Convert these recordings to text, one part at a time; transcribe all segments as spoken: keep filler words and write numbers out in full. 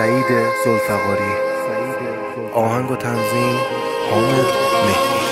سعید ذوالفقاری. آهنگ و تنظیم حامد مهدی.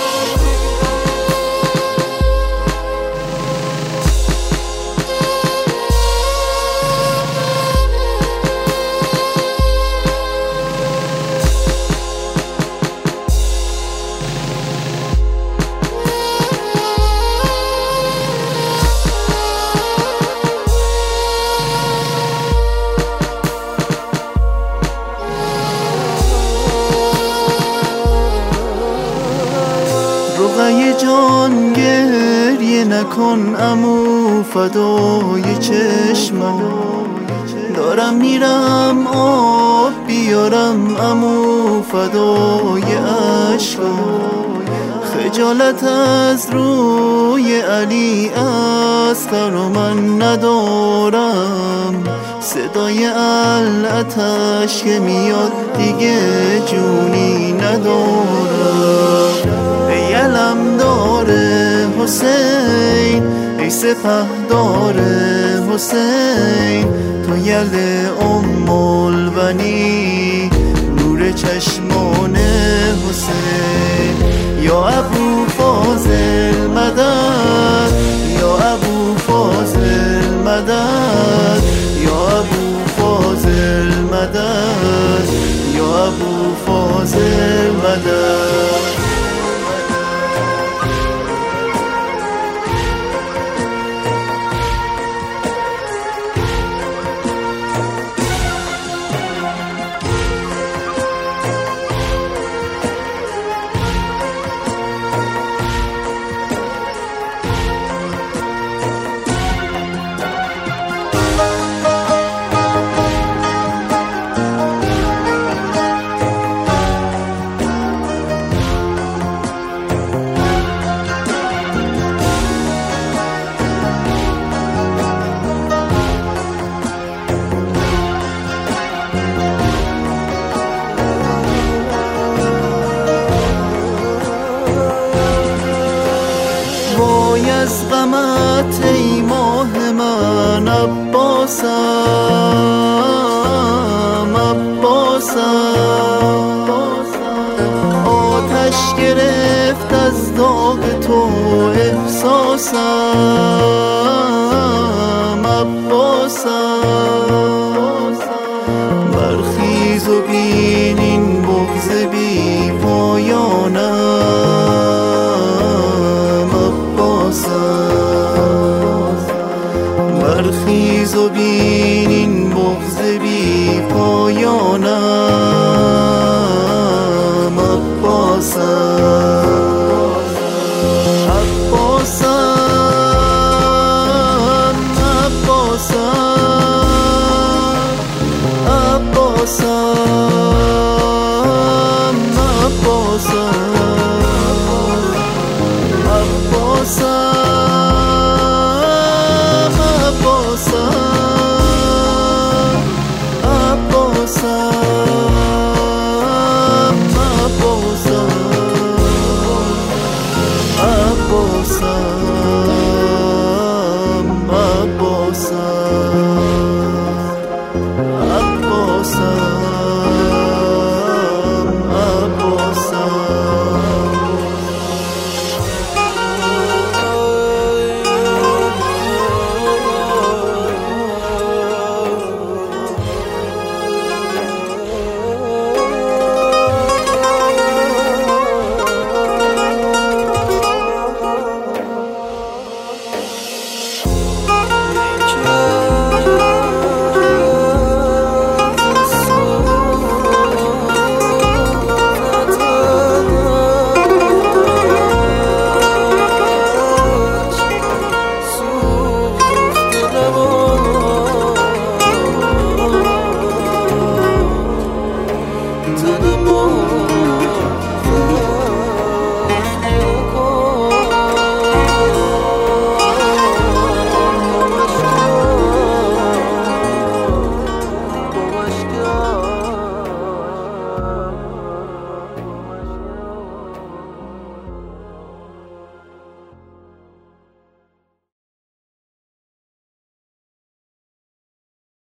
رقیه جان گریه نکن عمو فدای چشمم، دارم میرم آب بیارم عمو فدای عشقم. خجالت از روی علی اصغر و من ندارم، صدای العتش که میاد دیگه جونی ندارم. ای علمدار حسین، ای سپهدار حسین، تو یل ام البنی نور چشمان حسین. یا ابو فاضل مدد، یا ابو فاضل مدد، یا ابو فاضل مدد، یا ابو فاضل مدد. وای از غمت ای ماه من عباسم، عباسم. آتش گرفت از داغ تو احساسم، عباسم. برخیز و بین این بغض بی پایانم، برخیز و بین این بغض بی پایانم، عباسم. عباسم، عباسم، عباسم، عباسم، عباسم. Abosam, Abosam.